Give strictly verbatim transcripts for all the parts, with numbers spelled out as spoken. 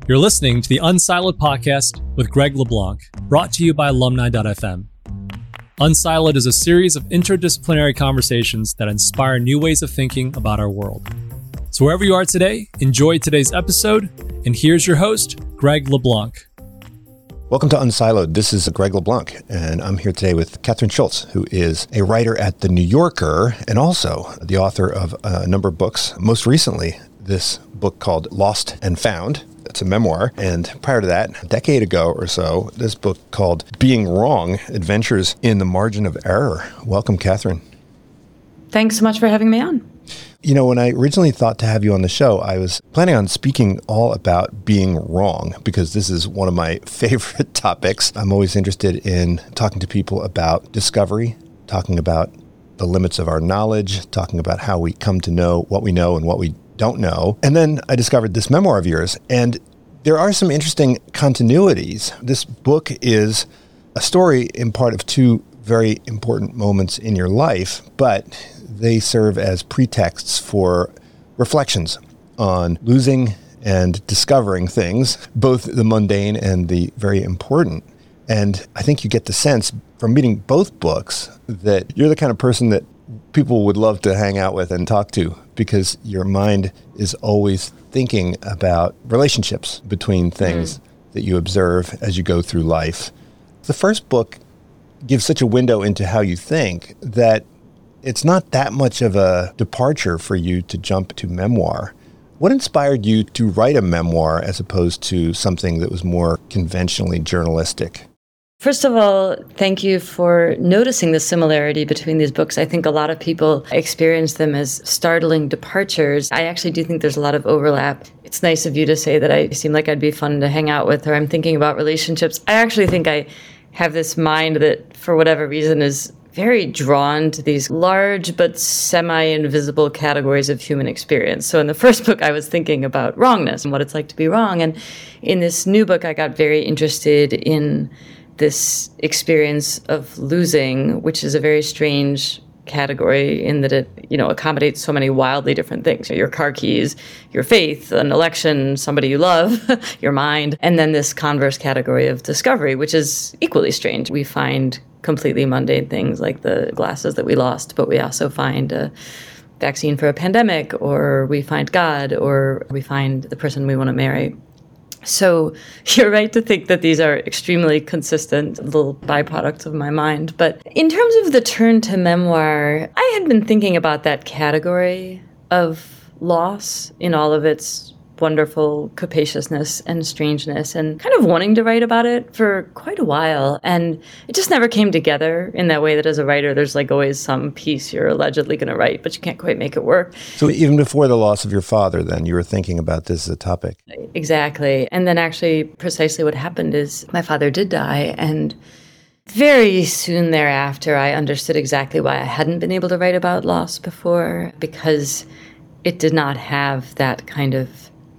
You're listening to the Unsiloed podcast with Greg LeBlanc, brought to you by alumni dot f m. Unsiloed is a series of interdisciplinary conversations that inspire new ways of thinking about our world. So wherever you are today, enjoy today's episode, and here's your host, Greg LeBlanc. Welcome to Unsiloed. This is Greg LeBlanc, and I'm here today with Kathryn Schulz, who is a writer at The New Yorker and also the author of a number of books. Most recently, this book called Lost and Found. It's a memoir. And prior to that, a decade ago or so, this book called Being Wrong, Adventures in the Margin of Error. Welcome, Kathryn. Thanks so much for having me on. You know, when I originally thought to have you on the show, I was planning on speaking all about being wrong because this is one of my favorite topics. I'm always interested in talking to people about discovery, talking about the limits of our knowledge, talking about how we come to know what we know and what we don't know. And then I discovered this memoir of yours, and there are some interesting continuities. This book is a story in part of two very important moments in your life, but they serve as pretexts for reflections on losing and discovering things, both the mundane and the very important. And I think you get the sense from reading both books that you're the kind of person that people would love to hang out with and talk to because your mind is always thinking about relationships between things mm. that you observe as you go through life. The first book gives such a window into how you think that it's not that much of a departure for you to jump to memoir. What inspired you to write a memoir as opposed to something that was more conventionally journalistic? First of all, thank you for noticing the similarity between these books. I think a lot of people experience them as startling departures. I actually do think there's a lot of overlap. It's nice of you to say that I seem like I'd be fun to hang out with, or I'm thinking about relationships. I actually think I have this mind that, for whatever reason, is very drawn to these large but semi-invisible categories of human experience. So in the first book, I was thinking about wrongness and what it's like to be wrong. And in this new book, I got very interested in this experience of losing, which is a very strange category in that it, you know, accommodates so many wildly different things. Your car keys, your faith, an election, somebody you love, your mind, and then this converse category of discovery, which is equally strange. We find completely mundane things like the glasses that we lost, but we also find a vaccine for a pandemic, or we find God, or we find the person we want to marry. So you're right to think that these are extremely consistent little byproducts of my mind. But in terms of the turn to memoir, I had been thinking about that category of loss in all of its wonderful capaciousness and strangeness, and kind of wanting to write about it for quite a while. And it just never came together in that way that as a writer, there's like always some piece you're allegedly going to write, but you can't quite make it work. So even before the loss of your father, then, you were thinking about this as a topic. Exactly. And then actually precisely what happened is my father did die, and very soon thereafter, I understood exactly why I hadn't been able to write about loss before, because it did not have that kind of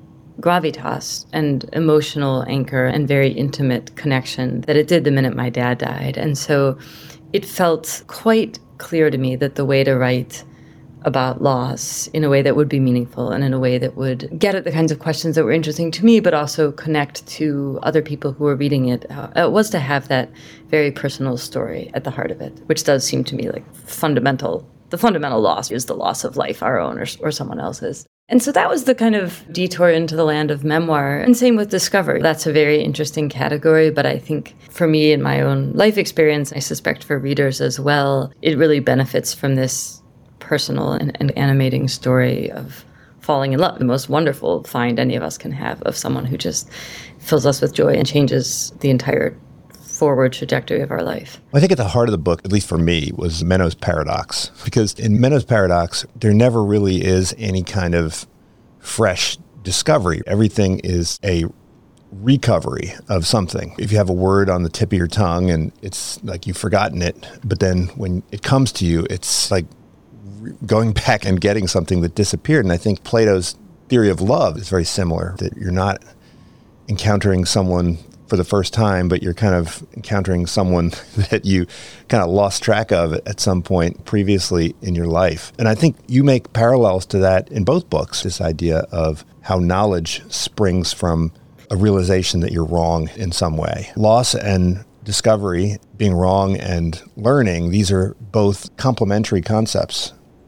gravitas and emotional anchor and very intimate connection that it did the minute my dad died. And so it felt quite clear to me that the way to write about loss in a way that would be meaningful and in a way that would get at the kinds of questions that were interesting to me, but also connect to other people who were reading it, uh, was to have that very personal story at the heart of it, which does seem to me like fundamental. The fundamental loss is the loss of life, our own or, or someone else's. And so that was the kind of detour into the land of memoir. And same with discovery. That's a very interesting category, but I think for me in my own life experience, I suspect for readers as well, it really benefits from this personal and, and animating story of falling in love, the most wonderful find any of us can have of someone who just fills us with joy and changes the entire forward trajectory of our life. I think at the heart of the book, at least for me, was Menno's paradox. Because in Menno's paradox, there never really is any kind of fresh discovery. Everything is a recovery of something. If you have a word on the tip of your tongue and it's like you've forgotten it, but then when it comes to you, it's like going back and getting something that disappeared. And I think Plato's theory of love is very similar, that you're not encountering someone for the first time, but you're kind of encountering someone that you kind of lost track of at some point previously in your life. And I think you make parallels to that in both books, this idea of how knowledge springs from a realization that you're wrong in some way. Loss and discovery, being wrong and learning, these are both complementary concepts.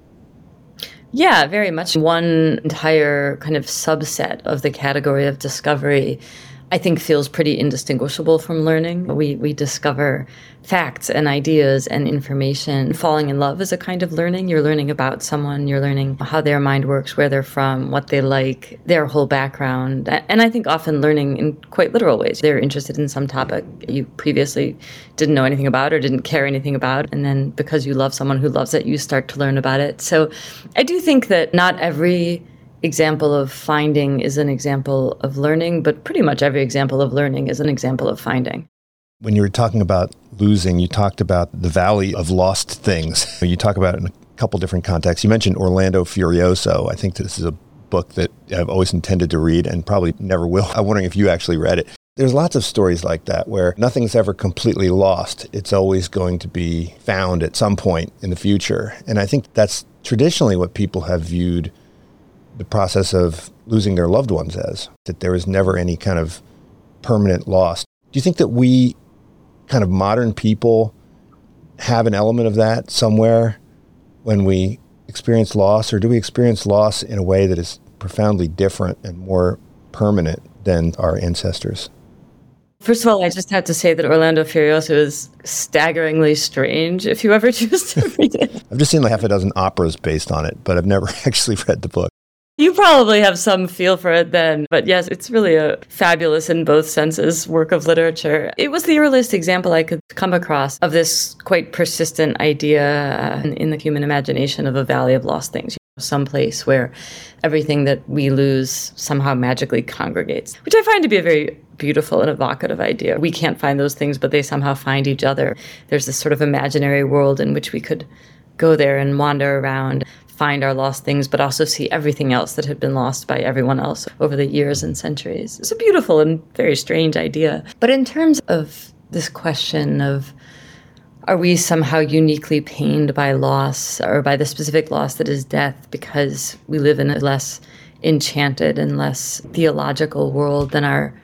Yeah, very much. One entire kind of subset of the category of discovery, I think, feels pretty indistinguishable from learning. We we discover facts and ideas and information. Falling in love is a kind of learning. You're learning about someone. You're learning how their mind works, where they're from, what they like, their whole background. And I think often learning in quite literal ways. They're interested in some topic you previously didn't know anything about or didn't care anything about. And then because you love someone who loves it, you start to learn about it. So I do think that not every example of finding is an example of learning, but pretty much every example of learning is an example of finding. When you were talking about losing, you talked about the valley of lost things. You talk about it in a couple different contexts. You mentioned Orlando Furioso. I think this is a book that I've always intended to read and probably never will. I'm wondering if you actually read it. There's lots of stories like that where nothing's ever completely lost. It's always going to be found at some point in the future. And I think that's traditionally what people have viewed the process of losing their loved ones as, that there is never any kind of permanent loss. Do you think that we kind of modern people have an element of that somewhere when we experience loss, or do we experience loss in a way that is profoundly different and more permanent than our ancestors? First of all, I just have to say that Orlando Furioso is staggeringly strange if you ever choose to read it. I've just seen like half a dozen operas based on it, but I've never actually read the book. You probably have some feel for it then. But yes, it's really a fabulous in both senses work of literature. It was the earliest example I could come across of this quite persistent idea in, in the human imagination of a valley of lost things. You know, some place where everything that we lose somehow magically congregates, which I find to be a very beautiful and evocative idea. We can't find those things, but they somehow find each other. There's this sort of imaginary world in which we could go there and wander around, find our lost things, but also see everything else that had been lost by everyone else over the years and centuries. It's a beautiful and very strange idea. But in terms of this question of, are we somehow uniquely pained by loss, or by the specific loss that is death, because we live in a less enchanted and less theological world than our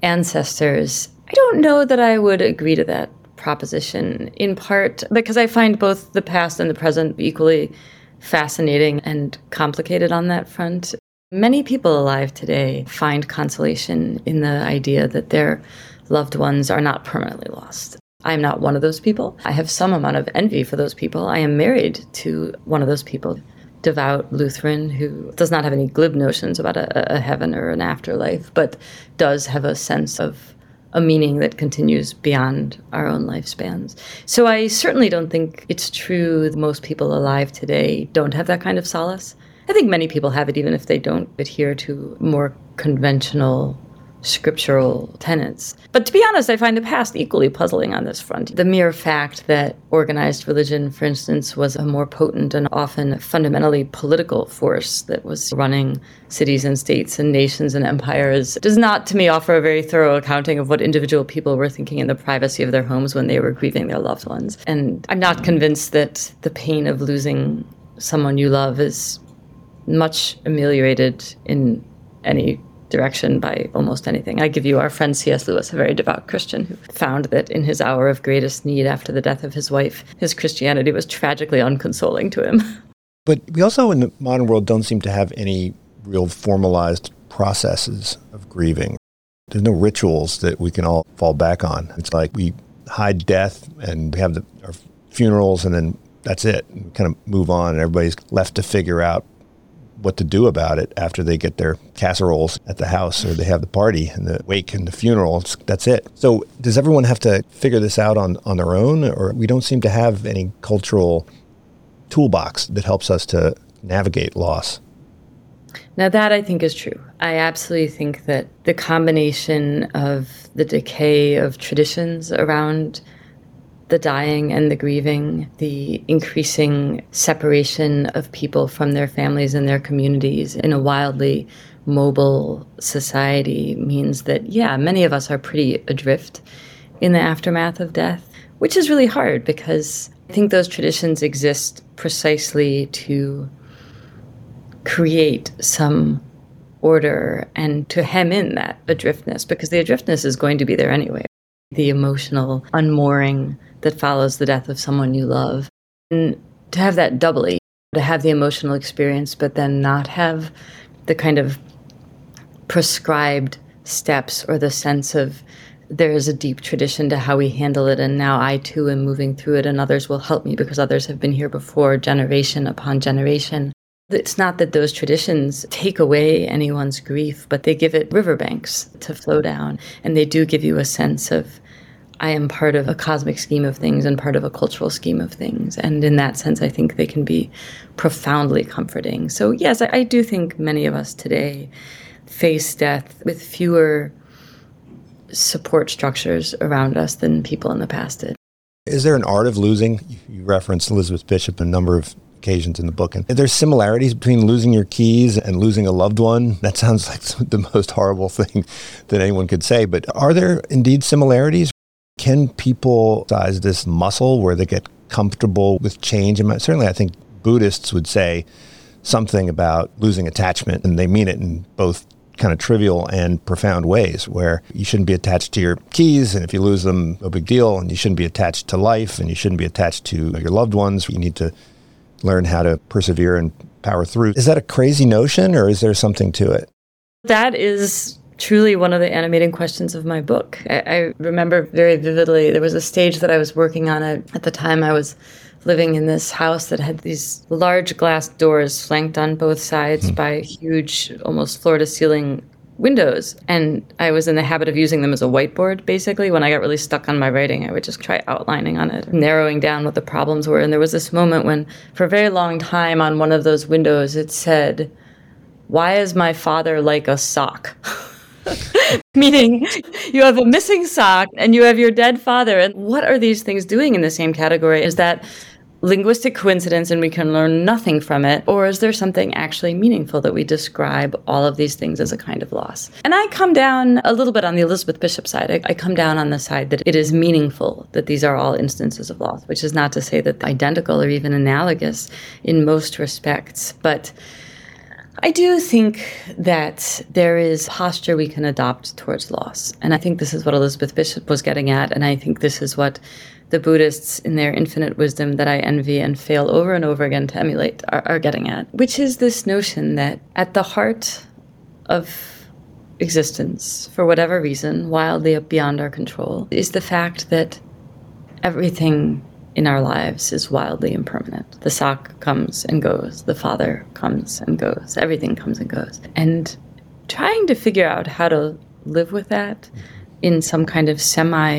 ancestors? I don't know that I would agree to that proposition, in part because I find both the past and the present equally fascinating and complicated on that front. Many people alive today find consolation in the idea that their loved ones are not permanently lost. I am not one of those people. I have some amount of envy for those people. I am married to one of those people, devout Lutheran who does not have any glib notions about a, a heaven or an afterlife, but does have a sense of a meaning that continues beyond our own lifespans. So I certainly don't think it's true that most people alive today don't have that kind of solace. I think many people have it, even if they don't adhere to more conventional scriptural tenets. But to be honest, I find the past equally puzzling on this front. The mere fact that organized religion, for instance, was a more potent and often fundamentally political force that was running cities and states and nations and empires does not, to me, offer a very thorough accounting of what individual people were thinking in the privacy of their homes when they were grieving their loved ones. And I'm not convinced that the pain of losing someone you love is much ameliorated in any direction by almost anything. I give you our friend C S Lewis, a very devout Christian, who found that in his hour of greatest need after the death of his wife, his Christianity was tragically unconsoling to him. But we also in the modern world don't seem to have any real formalized processes of grieving. There's no rituals that we can all fall back on. It's like we hide death and we have the, our funerals and then that's it. We kind of move on and everybody's left to figure out what to do about it after they get their casseroles at the house or they have the party and the wake and the funeral. It's, that's it. So does everyone have to figure this out on, on their own, or we don't seem to have any cultural toolbox that helps us to navigate loss? Now that I think is true. I absolutely think that the combination of the decay of traditions around the dying and the grieving, the increasing separation of people from their families and their communities in a wildly mobile society means that, yeah, many of us are pretty adrift in the aftermath of death, which is really hard because I think those traditions exist precisely to create some order and to hem in that adriftness, because the adriftness is going to be there anyway. The emotional unmooring that follows the death of someone you love. And to have that doubly, to have the emotional experience, but then not have the kind of prescribed steps or the sense of there is a deep tradition to how we handle it, and now I too am moving through it, and others will help me because others have been here before, generation upon generation. It's not that those traditions take away anyone's grief, but they give it riverbanks to flow down, and they do give you a sense of, I am part of a cosmic scheme of things and part of a cultural scheme of things. And in that sense, I think they can be profoundly comforting. So yes, I, I do think many of us today face death with fewer support structures around us than people in the past did. Is there an art of losing? You referenced Elizabeth Bishop a number of occasions in the book. And there's similarities between losing your keys and losing a loved one. That sounds like the most horrible thing that anyone could say. But are there indeed similarities? Can people size this muscle where they get comfortable with change? And certainly I think Buddhists would say something about losing attachment, and they mean it in both kind of trivial and profound ways, where you shouldn't be attached to your keys, and if you lose them, no big deal, and you shouldn't be attached to life, and you shouldn't be attached to your loved ones. You need to learn how to persevere and power through. Is that a crazy notion, or is there something to it? That is truly one of the animating questions of my book. I, I remember very vividly, there was a stage that I was working on. At, at the time, I was living in this house that had these large glass doors flanked on both sides mm. by huge, almost floor-to-ceiling windows. And I was in the habit of using them as a whiteboard, basically. When I got really stuck on my writing, I would just try outlining on it, narrowing down what the problems were. And there was this moment when, for a very long time, on one of those windows, it said, "Why is my father like a sock?" Meaning, you have a missing sock and you have your dead father. And what are these things doing in the same category? Is that linguistic coincidence and we can learn nothing from it? Or is there something actually meaningful that we describe all of these things as a kind of loss? And I come down a little bit on the Elizabeth Bishop side. I, I come down on the side that it is meaningful, that these are all instances of loss, which is not to say that they're identical or even analogous in most respects. But I do think that there is posture we can adopt towards loss. And I think this is what Elizabeth Bishop was getting at. And I think this is what the Buddhists, in their infinite wisdom that I envy and fail over and over again to emulate, are, are getting at, which is this notion that at the heart of existence, for whatever reason, wildly beyond our control, is the fact that everything in our lives is wildly impermanent. The sock comes and goes. The father comes and goes. Everything comes and goes. And trying to figure out how to live with that in some kind of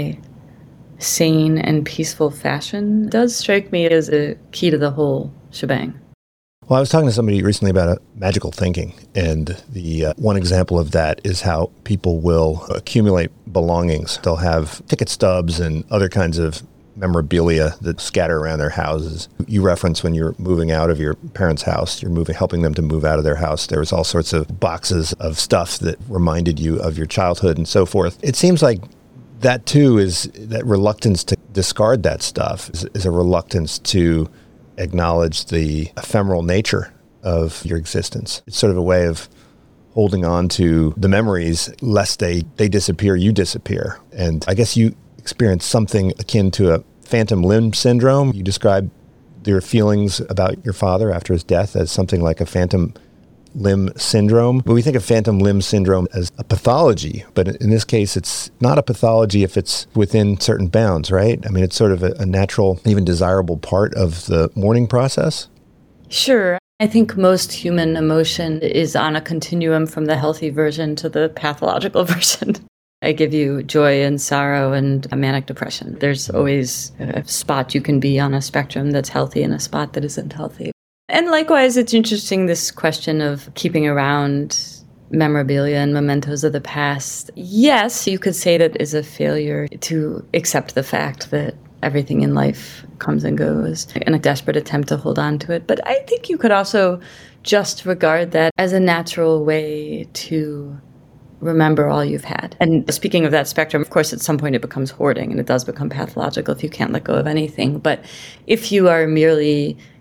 semi-sane and peaceful fashion does strike me as a key to the whole shebang. Well, I was talking to somebody recently about uh, magical thinking, and the uh, one example of that is how people will accumulate belongings. They'll have ticket stubs and other kinds of memorabilia that scatter around their houses. You reference when you're moving out of your parents' house, you're moving, helping them to move out of their house. There was all sorts of boxes of stuff that reminded you of your childhood and so forth. It seems like that too is that reluctance to discard that stuff is, is a reluctance to acknowledge the ephemeral nature of your existence. It's sort of a way of holding on to the memories lest they, they disappear, you disappear. And I guess you experience something akin to a phantom limb syndrome. You describe your feelings about your father after his death as something like a phantom limb syndrome. But we think of phantom limb syndrome as a pathology, but in this case, it's not a pathology if it's within certain bounds, right? I mean, it's sort of a, a natural, even desirable part of the mourning process. Sure. I think most human emotion is on a continuum from the healthy version to the pathological version. I give you joy and sorrow and a manic depression. There's always a spot you can be on a spectrum that's healthy and a spot that isn't healthy. And likewise, it's interesting, this question of keeping around memorabilia and mementos of the past. Yes, you could say that is a failure to accept the fact that everything in life comes and goes, and a desperate attempt to hold on to it. But I think you could also just regard that as a natural way to remember all you've had. And speaking of that spectrum, of course, at some point it becomes hoarding and it does become pathological if you can't let go of anything. But if you are merely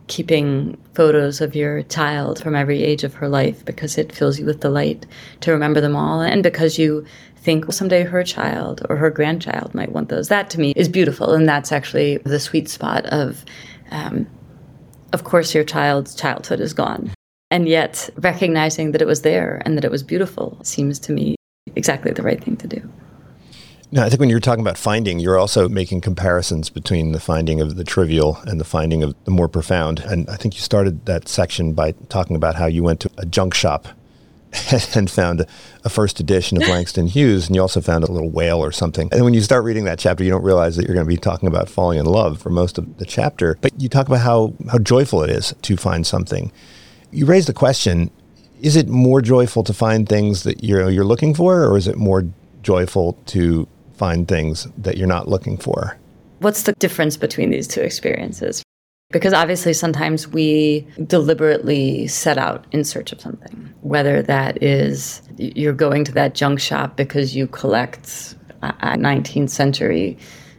keeping photos of your child from every age of her life because it fills you with delight to remember them all, and because you think well, someday her child or her grandchild might want those. That to me is beautiful, and that's actually the sweet spot of, um, of course, your child's childhood is gone. And yet recognizing that it was there and that it was beautiful seems to me exactly the right thing to do. No, I think when you're talking about finding, you're also making comparisons between the finding of the trivial and the finding of the more profound. And I think you started that section by talking about how you went to a junk shop and found a first edition of Langston Hughes, and you also found a little whale or something. And when you start reading that chapter, you don't realize that you're going to be talking about falling in love for most of the chapter. But you talk about how, how joyful it is to find something. You raised the question, is it more joyful to find things that you're, you're looking for, or is it more joyful to find things that you're not looking for? What's the difference between these two experiences? Because obviously sometimes we deliberately set out in search of something, whether that is you're going to that junk shop because you collect uh, nineteenth century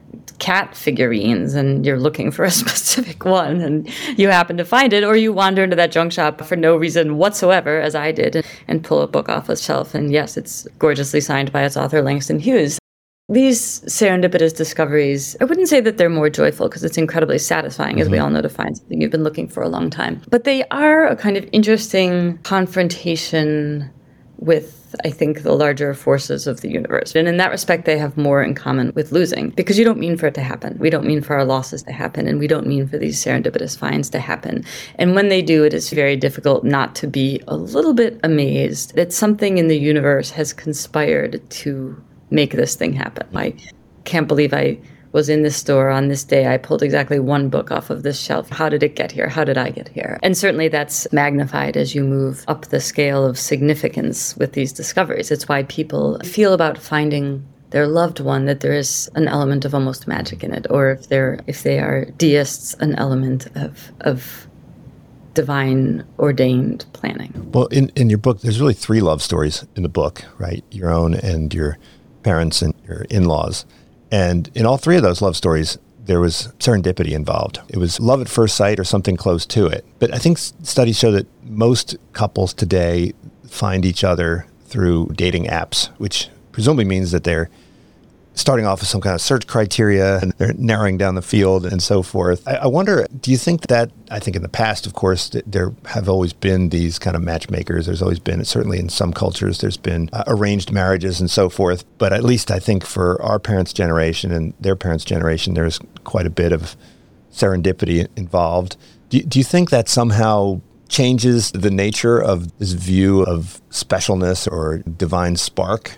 cat figurines and you're looking for a specific one and you happen to find it, or you wander into that junk shop for no reason whatsoever, as I did, and, and pull a book off a shelf. And yes, it's gorgeously signed by its author, Langston Hughes. These serendipitous discoveries, I wouldn't say that they're more joyful because it's incredibly satisfying, mm-hmm. as we all know, to find something you've been looking for a long time. But they are a kind of interesting confrontation with, I think, the larger forces of the universe. And in that respect, they have more in common with losing, because you don't mean for it to happen. We don't mean for our losses to happen, and we don't mean for these serendipitous finds to happen. And when they do, it is very difficult not to be a little bit amazed that something in the universe has conspired to make this thing happen. I can't believe I was in this store on this day. I pulled exactly one book off of this shelf. How did it get here? How did I get here? And certainly that's magnified as you move up the scale of significance with these discoveries. It's why people feel about finding their loved one that there is an element of almost magic in it, or if they're if they are deists, an element of of divine ordained planning. Well, in, in your book, there's really three love stories in the book, right? Your own and your parents and your in-laws. And in all three of those love stories, there was serendipity involved. It was love at first sight or something close to it. But I think studies show that most couples today find each other through dating apps, which presumably means that they're starting off with some kind of search criteria and they're narrowing down the field and so forth. I, I wonder, do you think that, I think in the past, of course, th- there have always been these kind of matchmakers. There's always been, certainly in some cultures, there's been uh, arranged marriages and so forth. But at least I think for our parents' generation and their parents' generation, there's quite a bit of serendipity involved. Do, do you think that somehow changes the nature of this view of specialness or divine spark?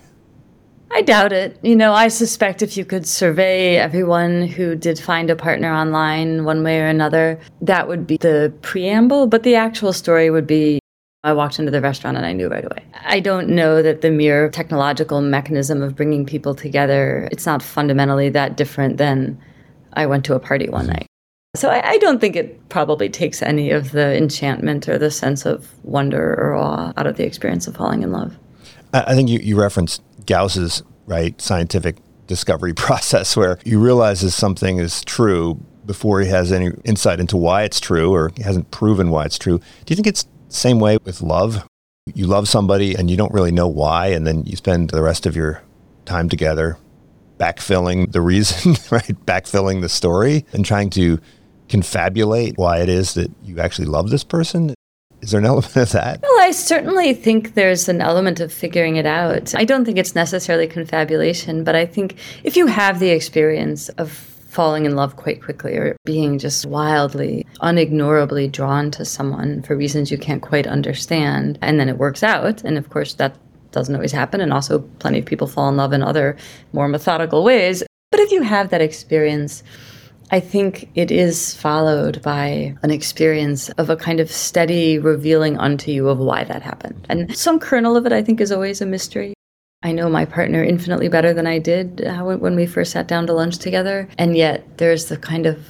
I doubt it. You know, I suspect if you could survey everyone who did find a partner online one way or another, that would be the preamble. But the actual story would be, I walked into the restaurant and I knew right away. I don't know that the mere technological mechanism of bringing people together, it's not fundamentally that different than I went to a party one night. So I, I don't think it probably takes any of the enchantment or the sense of wonder or awe out of the experience of falling in love. I think you, you referenced Gauss's, right, scientific discovery process where he realizes something is true before he has any insight into why it's true or he hasn't proven why it's true. Do you think it's the same way with love? You love somebody and you don't really know why, and then you spend the rest of your time together backfilling the reason, right, backfilling the story and trying to confabulate why it is that you actually love this person? Is there an element of that? Well, I certainly think there's an element of figuring it out. I don't think it's necessarily confabulation, but I think if you have the experience of falling in love quite quickly or being just wildly, unignorably drawn to someone for reasons you can't quite understand, and then it works out, and of course that doesn't always happen, and also plenty of people fall in love in other more methodical ways. But if you have that experience, I think it is followed by an experience of a kind of steady revealing unto you of why that happened. And some kernel of it, I think, is always a mystery. I know my partner infinitely better than I did uh, when we first sat down to lunch together. And yet there's the kind of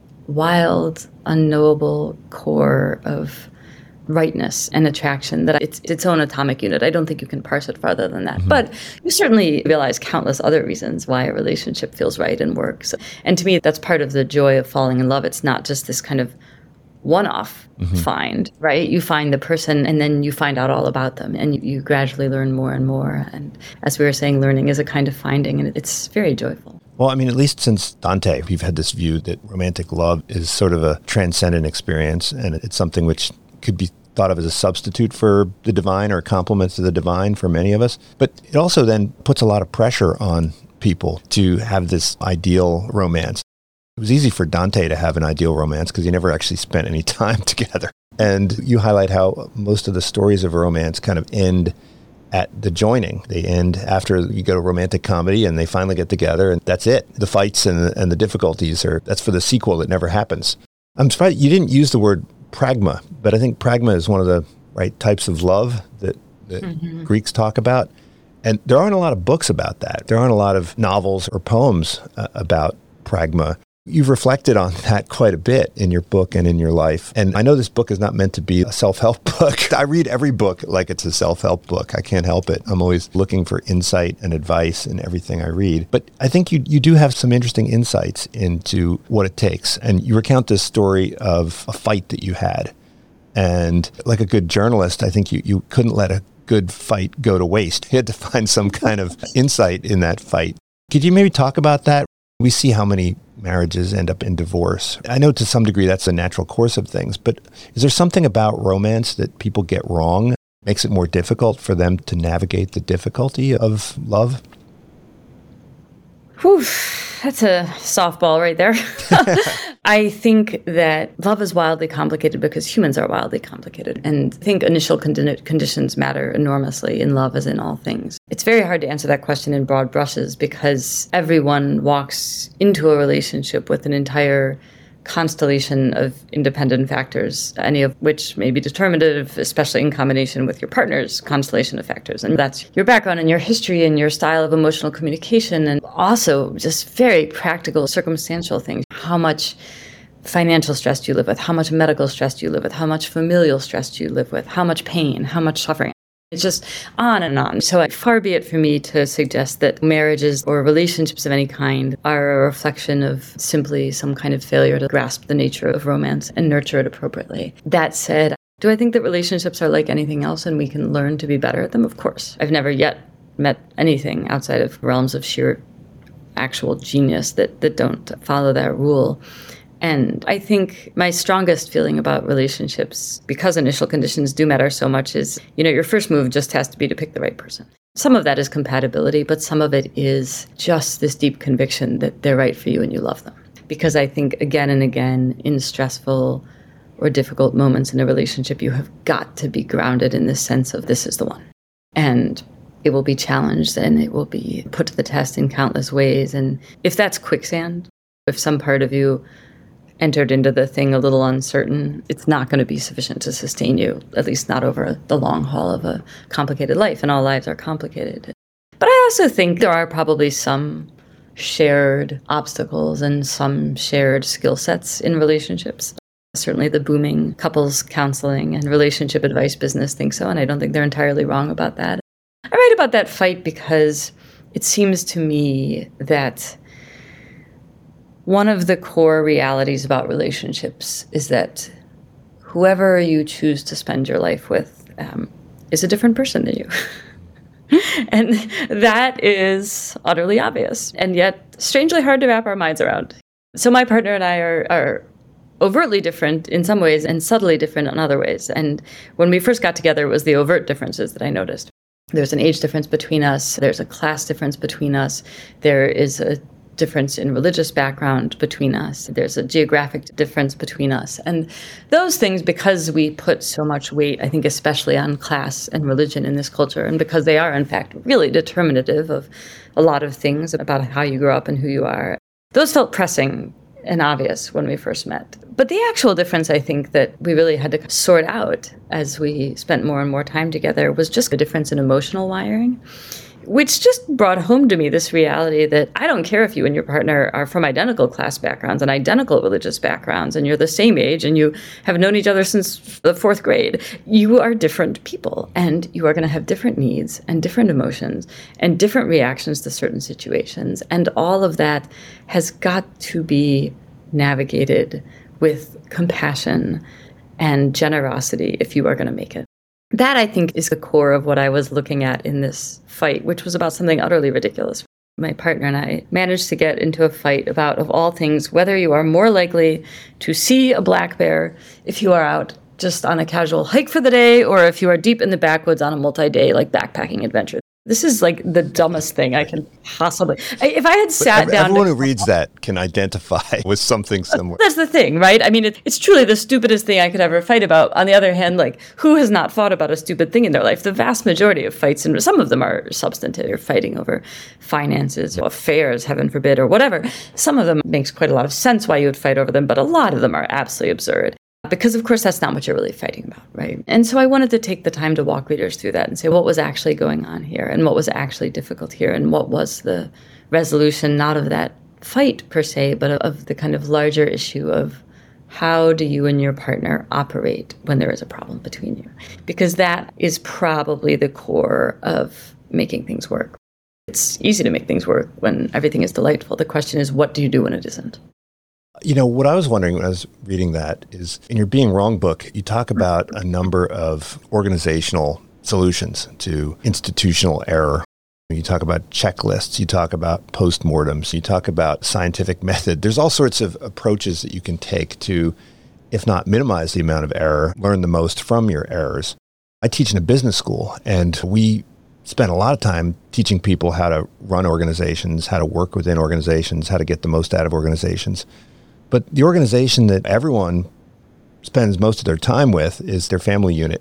wild, unknowable core of rightness and attraction that it's its own atomic unit. I don't think you can parse it farther than that. Mm-hmm. But you certainly realize countless other reasons why a relationship feels right and works. And to me, that's part of the joy of falling in love. It's not just this kind of one-off mm-hmm. find, right? You find the person and then you find out all about them and you, you gradually learn more and more. And as we were saying, learning is a kind of finding and it's very joyful. Well, I mean, at least since Dante, we've had this view that romantic love is sort of a transcendent experience and it's something which could be thought of as a substitute for the divine or a complement to the divine for many of us. But it also then puts a lot of pressure on people to have this ideal romance. It was easy for Dante to have an ideal romance because he never actually spent any time together. And you highlight how most of the stories of romance kind of end at the joining. They end after you go to romantic comedy and they finally get together and that's it. The fights and the, and the difficulties are, that's for the sequel that never happens. I'm surprised you didn't use the word pragma, but I think pragma is one of the right types of love that, that mm-hmm. Greeks talk about. And there aren't a lot of books about that. There aren't a lot of novels or poems uh, about pragma. You've reflected on that quite a bit in your book and in your life. And I know this book is not meant to be a self-help book. I read every book like it's a self-help book. I can't help it. I'm always looking for insight and advice in everything I read. But I think you you do have some interesting insights into what it takes. And you recount this story of a fight that you had. And like a good journalist, I think you, you couldn't let a good fight go to waste. You had to find some kind of insight in that fight. Could you maybe talk about that? We see how many marriages end up in divorce. I know to some degree that's a natural course of things, but is there something about romance that people get wrong, makes it more difficult for them to navigate the difficulty of love? Whew, that's a softball right there. I think that love is wildly complicated because humans are wildly complicated. And I think initial condi- conditions matter enormously in love as in all things. It's very hard to answer that question in broad brushes because everyone walks into a relationship with an entire constellation of independent factors, any of which may be determinative, especially in combination with your partner's constellation of factors. And that's your background and your history and your style of emotional communication, and also just very practical, circumstantial things. How much financial stress do you live with? How much medical stress do you live with? How much familial stress do you live with? How much pain? How much suffering? It's just on and on. So far be it for me to suggest that marriages or relationships of any kind are a reflection of simply some kind of failure to grasp the nature of romance and nurture it appropriately. That said, do I think that relationships are like anything else and we can learn to be better at them? Of course. I've never yet met anything outside of realms of sheer actual genius that, that don't follow that rule. And I think my strongest feeling about relationships, because initial conditions do matter so much, is, you know, your first move just has to be to pick the right person. Some of that is compatibility, but some of it is just this deep conviction that they're right for you and you love them. Because I think again and again in stressful or difficult moments in a relationship, you have got to be grounded in this sense of this is the one. And it will be challenged and it will be put to the test in countless ways. And if that's quicksand, if some part of you entered into the thing a little uncertain, it's not going to be sufficient to sustain you, at least not over the long haul of a complicated life, and all lives are complicated. But I also think there are probably some shared obstacles and some shared skill sets in relationships. Certainly the booming couples counseling and relationship advice business think so, and I don't think they're entirely wrong about that. I write about that fight because it seems to me that one of the core realities about relationships is that whoever you choose to spend your life with um, is a different person than you. And that is utterly obvious, and yet strangely hard to wrap our minds around. So my partner and I are, are overtly different in some ways and subtly different in other ways. And when we first got together, it was the overt differences that I noticed. There's an age difference between us. There's a class difference between us. There is a difference in religious background between us. There's a geographic difference between us. And those things, because we put so much weight, I think, especially on class and religion in this culture, and because they are, in fact, really determinative of a lot of things about how you grow up and who you are, those felt pressing and obvious when we first met. But the actual difference, I think, that we really had to sort out as we spent more and more time together was just a difference in emotional wiring, which just brought home to me this reality that I don't care if you and your partner are from identical class backgrounds and identical religious backgrounds, and you're the same age and you have known each other since the fourth grade. You are different people, and you are going to have different needs and different emotions and different reactions to certain situations. And all of that has got to be navigated with compassion and generosity if you are going to make it. That, I think, is the core of what I was looking at in this fight, which was about something utterly ridiculous. My partner and I managed to get into a fight about, of all things, whether you are more likely to see a black bear if you are out just on a casual hike for the day or if you are deep in the backwoods on a multi-day like backpacking adventure. This is like the dumbest thing I can possibly... I, if I had sat but down... Everyone to, who reads that can identify with something similar. That's the thing, right? I mean, it, it's truly the stupidest thing I could ever fight about. On the other hand, like, who has not fought about a stupid thing in their life? The vast majority of fights, and some of them are substantive, you're fighting over finances or affairs, heaven forbid, or whatever. Some of them makes quite a lot of sense why you would fight over them, but a lot of them are absolutely absurd. Because, of course, that's not what you're really fighting about, right? And so I wanted to take the time to walk readers through that and say what was actually going on here and what was actually difficult here and what was the resolution, not of that fight per se, but of the kind of larger issue of how do you and your partner operate when there is a problem between you? Because that is probably the core of making things work. It's easy to make things work when everything is delightful. The question is, what do you do when it isn't? You know, what I was wondering when I was reading that is in your Being Wrong book, you talk about a number of organizational solutions to institutional error. You talk about checklists, you talk about postmortems, you talk about scientific method. There's all sorts of approaches that you can take to, if not minimize the amount of error, learn the most from your errors. I teach in a business school, and we spend a lot of time teaching people how to run organizations, how to work within organizations, how to get the most out of organizations. But the organization that everyone spends most of their time with is their family unit.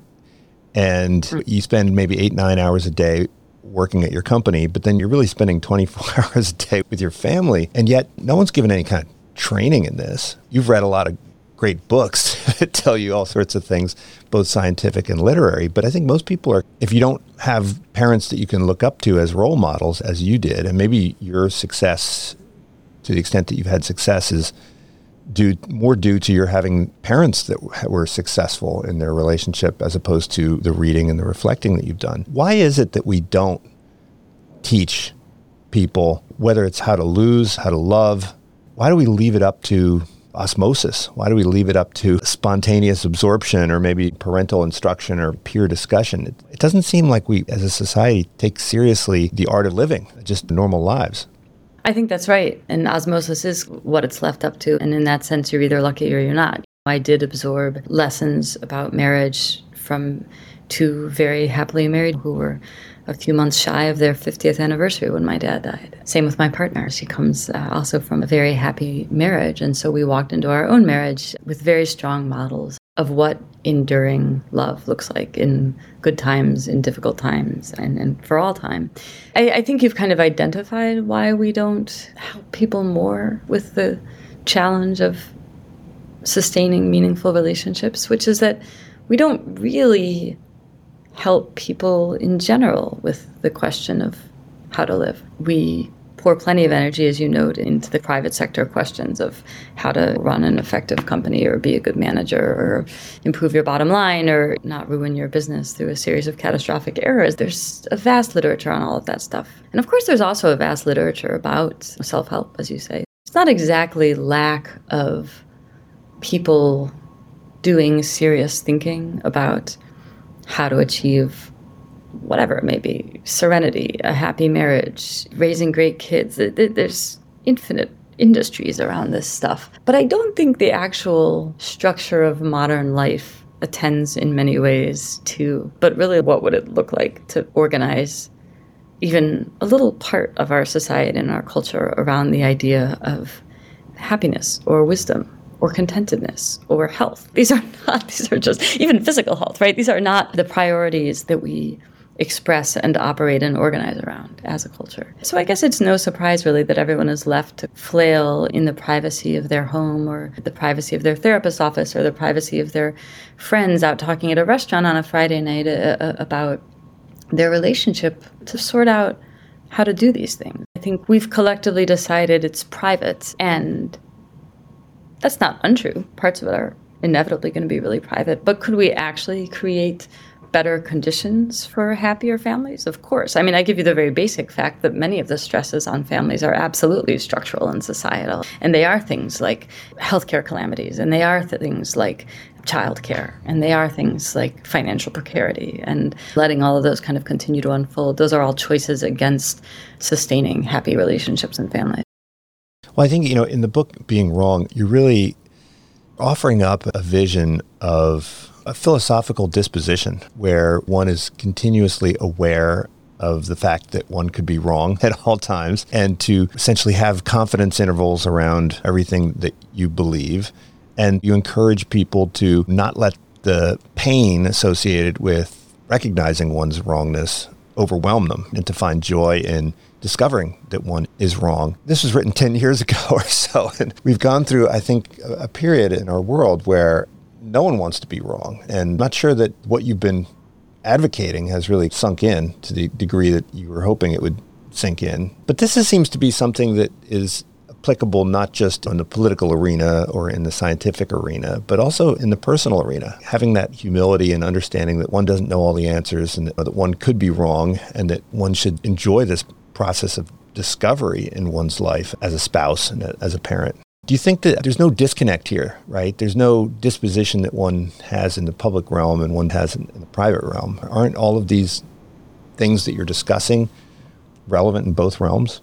And you spend maybe eight, nine hours a day working at your company, but then you're really spending twenty-four hours a day with your family. And yet no one's given any kind of training in this. You've read a lot of great books that tell you all sorts of things, both scientific and literary. But I think most people are, if you don't have parents that you can look up to as role models, as you did, and maybe your success, to the extent that you've had success, is due more due to your having parents that were successful in their relationship as opposed to the reading and the reflecting that you've done. Why is it that we don't teach people, whether it's how to lose, how to love? Why do we leave it up to osmosis? Why do we leave it up to spontaneous absorption or maybe parental instruction or peer discussion? It, it doesn't seem like we as a society take seriously the art of living, just normal lives. I think that's right. And osmosis is what it's left up to. And in that sense, you're either lucky or you're not. I did absorb lessons about marriage from two very happily married who were a few months shy of their fiftieth anniversary when my dad died. Same with my partner. She comes uh, also from a very happy marriage. And so we walked into our own marriage with very strong models of what enduring love looks like in good times, in difficult times, and, and for all time. I, I think you've kind of identified why we don't help people more with the challenge of sustaining meaningful relationships, which is that we don't really help people in general with the question of how to live. We pour plenty of energy, as you note, into the private sector questions of how to run an effective company or be a good manager or improve your bottom line or not ruin your business through a series of catastrophic errors. There's a vast literature on all of that stuff. And of course, there's also a vast literature about self-help, as you say. It's not exactly lack of people doing serious thinking about how to achieve whatever it may be, serenity, a happy marriage, raising great kids. There's infinite industries around this stuff. But I don't think the actual structure of modern life attends in many ways to, but really what would it look like to organize even a little part of our society and our culture around the idea of happiness or wisdom or contentedness or health. These are not, these are just, even physical health, right? These are not the priorities that we express and operate and organize around as a culture. So I guess it's no surprise really that everyone is left to flail in the privacy of their home or the privacy of their therapist's office or the privacy of their friends out talking at a restaurant on a Friday night uh, uh, about their relationship to sort out how to do these things. I think we've collectively decided it's private, and that's not untrue. Parts of it are inevitably going to be really private, but could we actually create better conditions for happier families? Of course. I mean, I give you the very basic fact that many of the stresses on families are absolutely structural and societal. And they are things like healthcare calamities, and they are th- things like childcare, and they are things like financial precarity, and letting all of those kind of continue to unfold. Those are all choices against sustaining happy relationships and families. Well, I think, you know, in the book Being Wrong, you're really offering up a vision of a philosophical disposition where one is continuously aware of the fact that one could be wrong at all times, and to essentially have confidence intervals around everything that you believe. And you encourage people to not let the pain associated with recognizing one's wrongness overwhelm them, and to find joy in discovering that one is wrong. This was written ten years ago or so, and we've gone through, I think, a period in our world where no one wants to be wrong. And I'm not sure that what you've been advocating has really sunk in to the degree that you were hoping it would sink in. But this is, seems to be something that is applicable not just in the political arena or in the scientific arena, but also in the personal arena. Having that humility and understanding that one doesn't know all the answers, and that, that one could be wrong, and that one should enjoy this process of discovery in one's life as a spouse and as a parent. Do you think that there's no disconnect here, right? There's no disposition that one has in the public realm and one has in, in the private realm. Aren't all of these things that you're discussing relevant in both realms?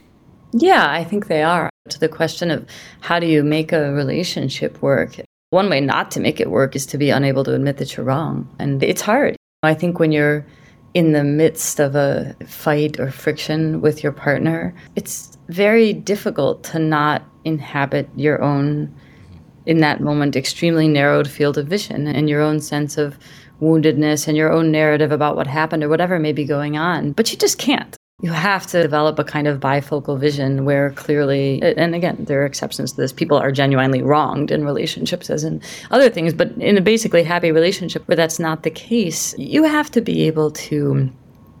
Yeah, I think they are. To the question of how do you make a relationship work, one way not to make it work is to be unable to admit that you're wrong. And it's hard. I think when you're in the midst of a fight or friction with your partner, it's very difficult to not inhabit your own, in that moment, extremely narrowed field of vision and your own sense of woundedness and your own narrative about what happened or whatever may be going on. But you just can't. You have to develop a kind of bifocal vision where clearly, and again, there are exceptions to this, people are genuinely wronged in relationships as in other things, but in a basically happy relationship where that's not the case, you have to be able to,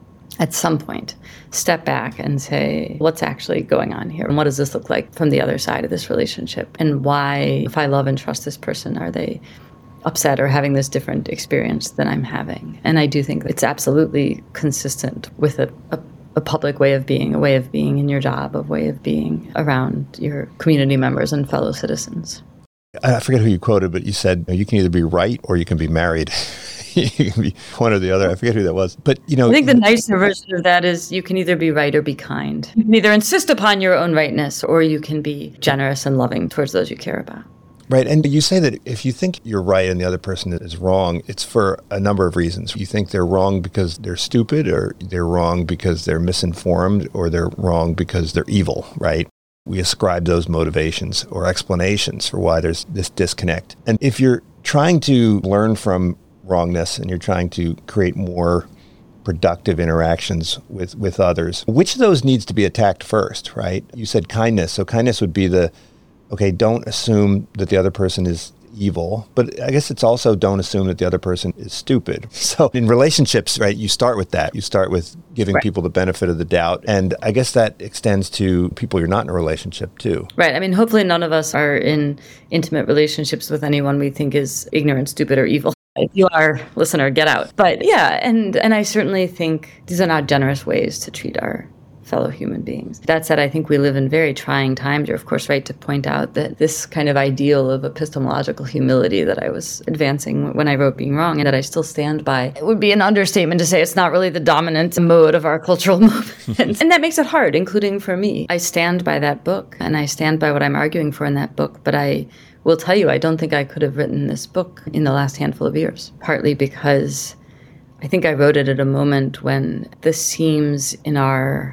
at some point, step back and say, what's actually going on here? And what does this look like from the other side of this relationship? And why, if I love and trust this person, are they upset or having this different experience than I'm having? And I do think it's absolutely consistent with a, a a public way of being, a way of being in your job, a way of being around your community members and fellow citizens. I forget who you quoted, but you said you can either be right or you can be married. You can be one or the other. I forget who that was. But, you know, I think the nicer version of that is you can either be right or be kind. You can either insist upon your own rightness or you can be generous and loving towards those you care about. Right. And you say that if you think you're right and the other person is wrong, it's for a number of reasons. You think they're wrong because they're stupid, or they're wrong because they're misinformed, or they're wrong because they're evil, right? We ascribe those motivations or explanations for why there's this disconnect. And if you're trying to learn from wrongness and you're trying to create more productive interactions with, with others, which of those needs to be attacked first, right? You said kindness. So kindness would be the, okay, don't assume that the other person is evil, but I guess it's also don't assume that the other person is stupid. So in relationships, right, you start with that. You start with giving right. people the benefit of the doubt. And I guess that extends to people you're not in a relationship too. Right. I mean, hopefully none of us are in intimate relationships with anyone we think is ignorant, stupid, or evil. If you are, listener, get out. But yeah, and, and I certainly think these are not generous ways to treat our fellow human beings. That said, I think we live in very trying times. You're, of course, right to point out that this kind of ideal of epistemological humility that I was advancing when I wrote Being Wrong, and that I still stand by, it would be an understatement to say it's not really the dominant mode of our cultural movement. And that makes it hard, including for me. I stand by that book, and I stand by what I'm arguing for in that book, but I will tell you, I don't think I could have written this book in the last handful of years, partly because I think I wrote it at a moment when the seams in our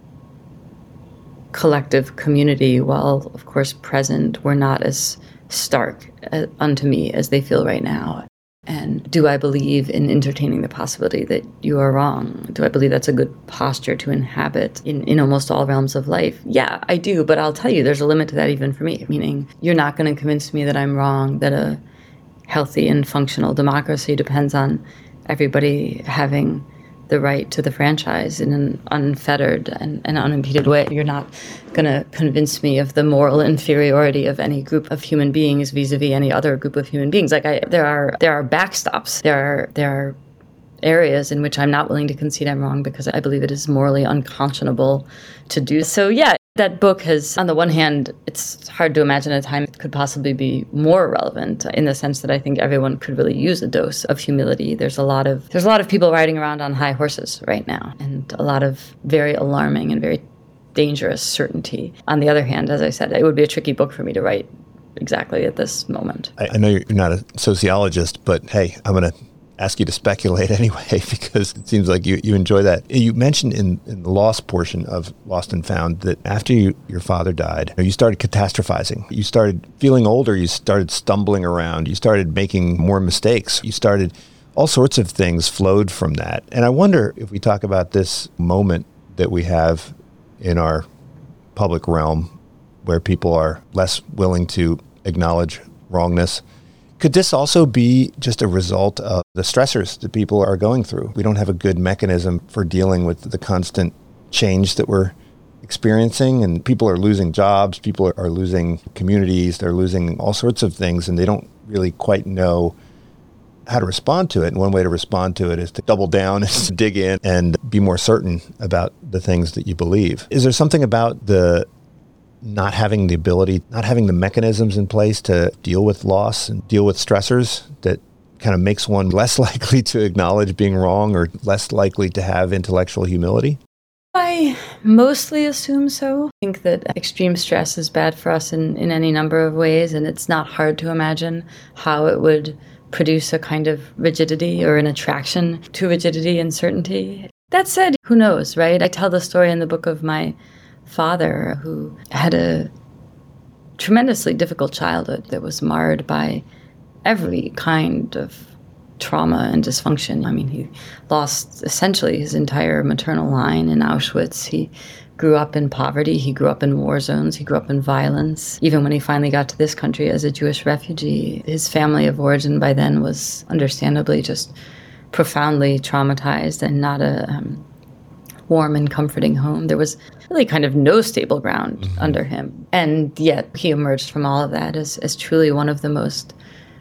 collective community, while of course present, were not as stark uh, unto me as they feel right now. And do I believe in entertaining the possibility that you are wrong? Do I believe that's a good posture to inhabit in, in almost all realms of life? Yeah, I do, but I'll tell you, there's a limit to that even for me, meaning you're not going to convince me that I'm wrong, that a healthy and functional democracy depends on everybody having the right to the franchise in an unfettered and, and unimpeded way. You're not going to convince me of the moral inferiority of any group of human beings vis-a-vis any other group of human beings. Like I, there are there are backstops. There are there are areas in which I'm not willing to concede I'm wrong because I believe it is morally unconscionable to do. So yeah, that book has, on the one hand, it's hard to imagine a time it could possibly be more relevant in the sense that I think everyone could really use a dose of humility. There's a lot of there's a lot of people riding around on high horses right now, and a lot of very alarming and very dangerous certainty. On the other hand, as I said, it would be a tricky book for me to write exactly at this moment. I, I know you're not a sociologist, but hey, I'm going to ask you to speculate anyway, because it seems like you, you enjoy that. You mentioned in, in the lost portion of Lost and Found that after you, your father died, you started catastrophizing. You started feeling older. You started stumbling around. You started making more mistakes. You started, all sorts of things flowed from that. And I wonder if we talk about this moment that we have in our public realm where people are less willing to acknowledge wrongness. Could this also be just a result of the stressors that people are going through? We don't have a good mechanism for dealing with the constant change that we're experiencing, and people are losing jobs, people are losing communities, they're losing all sorts of things, and they don't really quite know how to respond to it. And one way to respond to it is to double down and to dig in and be more certain about the things that you believe. Is there something about the not having the ability, not having the mechanisms in place to deal with loss and deal with stressors that kind of makes one less likely to acknowledge being wrong or less likely to have intellectual humility? I mostly assume so. I think that extreme stress is bad for us in, in any number of ways, and it's not hard to imagine how it would produce a kind of rigidity or an attraction to rigidity and certainty. That said, who knows, right? I tell the story in the book of my father, who had a tremendously difficult childhood that was marred by every kind of trauma and dysfunction. I mean, he lost essentially his entire maternal line in Auschwitz. He grew up in poverty. He grew up in war zones. He grew up in violence. Even when he finally got to this country as a Jewish refugee, his family of origin by then was understandably just profoundly traumatized and not a um, warm and comforting home. There was really kind of no stable ground mm-hmm. under him. And yet he emerged from all of that as, as truly one of the most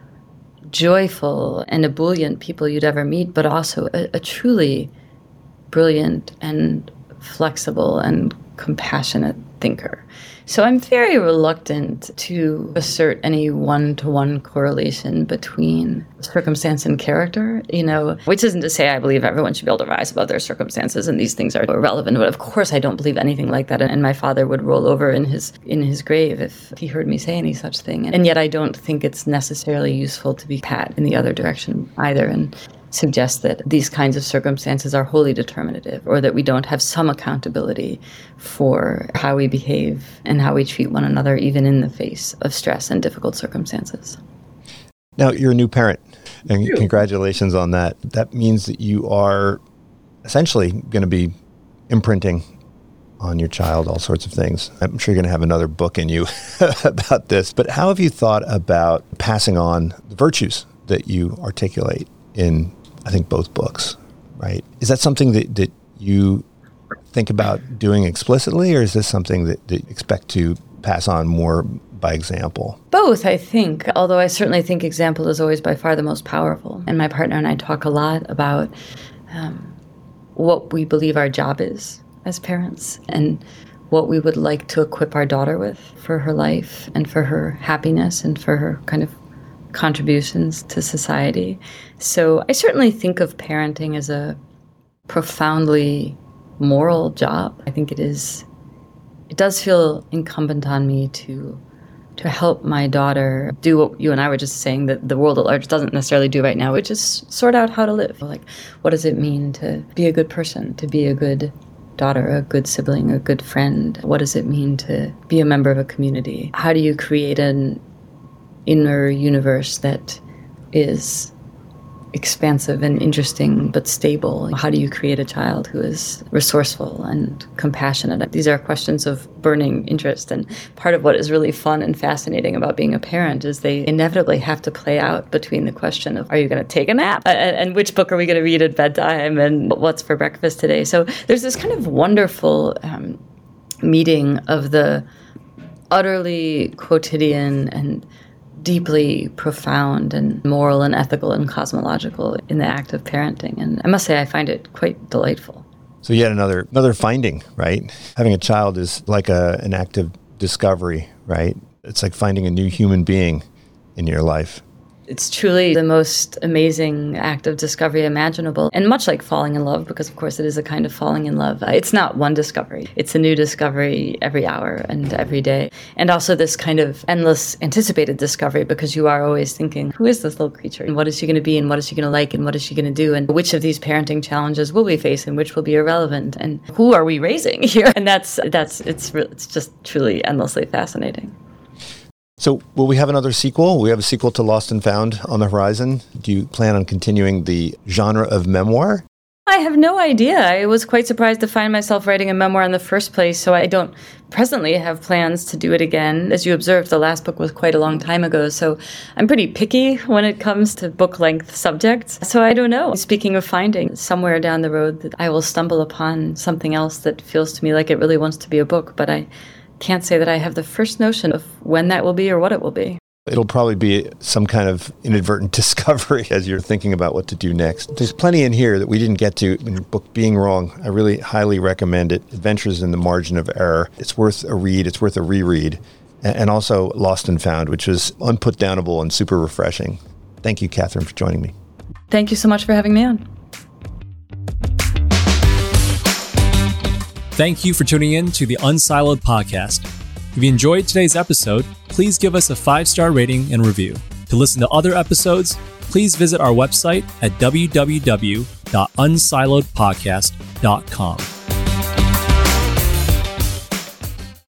joyful and ebullient people you'd ever meet, but also a, a truly brilliant and flexible and compassionate thinker. So I'm very reluctant to assert any one-to-one correlation between circumstance and character, you know, which isn't to say I believe everyone should be able to rise above their circumstances and these things are irrelevant. But of course, I don't believe anything like that. And my father would roll over in his in his grave if he heard me say any such thing. And yet I don't think it's necessarily useful to be pat in the other direction either and suggest that these kinds of circumstances are wholly determinative or that we don't have some accountability for how we behave and how we treat one another, even in the face of stress and difficult circumstances. Now, you're a new parent, and congratulations on that. That means that you are essentially going to be imprinting on your child all sorts of things. I'm sure you're going to have another book in you about this, but how have you thought about passing on the virtues that you articulate in, I think, both books, right? Is that something that, that you think about doing explicitly, or is this something that, that you expect to pass on more by example? Both, I think, although I certainly think example is always by far the most powerful. And my partner and I talk a lot about um, what we believe our job is as parents and what we would like to equip our daughter with for her life and for her happiness and for her kind of contributions to society. So I certainly think of parenting as a profoundly moral job. I think it is, it does feel incumbent on me to to help my daughter do what you and I were just saying that the world at large doesn't necessarily do right now, which is sort out how to live. Like, what does it mean to be a good person, to be a good daughter, a good sibling, a good friend? What does it mean to be a member of a community? How do you create an inner universe that is expansive and interesting but stable? How do you create a child who is resourceful and compassionate? These are questions of burning interest, and part of what is really fun and fascinating about being a parent is they inevitably have to play out between the question of, are you going to take a nap? And, and which book are we going to read at bedtime? And what's for breakfast today? So there's this kind of wonderful um, meeting of the utterly quotidian and deeply profound and moral and ethical and cosmological in the act of parenting. And I must say, I find it quite delightful. So yet another another finding, right? Having a child is like a, an act of discovery, right? It's like finding a new human being in your life. It's truly the most amazing act of discovery imaginable. And much like falling in love, because of course it is a kind of falling in love, it's not one discovery. It's a new discovery every hour and every day. And also this kind of endless anticipated discovery, because you are always thinking, who is this little creature? And what is she going to be? And what is she going to like? And what is she going to do? And which of these parenting challenges will we face and which will be irrelevant? And who are we raising here? And that's, that's it's, it's just truly endlessly fascinating. So will we have another sequel? We have a sequel to Lost and Found on the horizon. Do you plan on continuing the genre of memoir? I have no idea. I was quite surprised to find myself writing a memoir in the first place, so I don't presently have plans to do it again. As you observed, the last book was quite a long time ago, so I'm pretty picky when it comes to book-length subjects. So I don't know. Speaking of finding, somewhere down the road that I will stumble upon something else that feels to me like it really wants to be a book, but I can't say that I have the first notion of when that will be or what it will be. It'll probably be some kind of inadvertent discovery as you're thinking about what to do next. There's plenty in here that we didn't get to in your book, Being Wrong. I really highly recommend it. Adventures in the Margin of Error. It's worth a read. It's worth a reread. And also Lost and Found, which was unputdownable and super refreshing. Thank you, Catherine, for joining me. Thank you so much for having me on. Thank you for tuning in to the Unsiloed podcast. If you enjoyed today's episode, please give us a five-star rating and review. To listen to other episodes, please visit our website at w w w dot unsiloed podcast dot com.